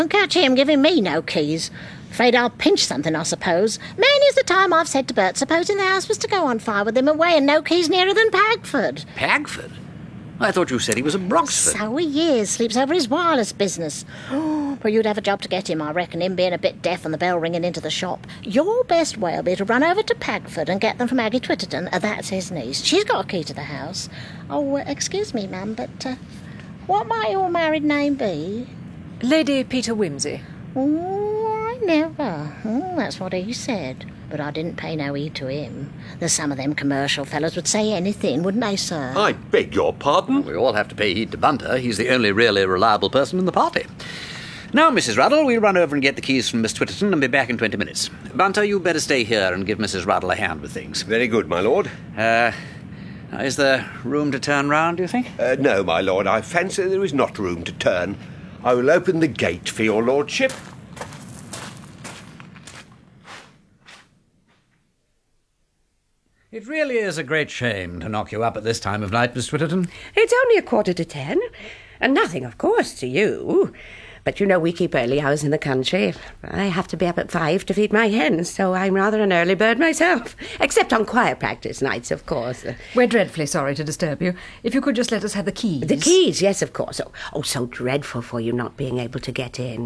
Don't catch him giving me no keys. Afraid I'll pinch something, I suppose. Many's the time I've said to Bert, supposing the house was to go on fire with him away and no keys nearer than Pagford. Pagford? I thought you said he was at Broxford. So he is. Sleeps over his wireless business. Oh, but you'd have a job to get him, I reckon, him being a bit deaf and the bell ringing into the shop. Your best way will be to run over to Pagford and get them from Aggie Twitterton. That's his niece. She's got a key to the house. Oh, excuse me, ma'am, but what might your married name be? Lady Peter Wimsey. Oh, I never. Oh, that's what he said. But I didn't pay no heed to him. There's some of them commercial fellows would say anything, wouldn't they, sir? I beg your pardon? We all have to pay heed to Bunter. He's the only really reliable person in the party. Now, Mrs. Ruddle, we'll run over and get the keys from Miss Twitterton and be back in 20 minutes. Bunter, you better stay here and give Mrs. Ruddle a hand with things. Very good, my lord. Is there room to turn round, do you think? No, my lord. I fancy there is not room to turn. I will open the gate for your lordship. It really is a great shame to knock you up at this time of night, Miss Twitterton. It's only 10:15, and nothing, of course, to you. But you know we keep early hours in the country. I have to be up at 5 to feed my hens, so I'm rather an early bird myself. Except on choir practice nights, of course. We're dreadfully sorry to disturb you. If you could just let us have the keys. The keys, yes, of course. Oh, so dreadful for you not being able to get in.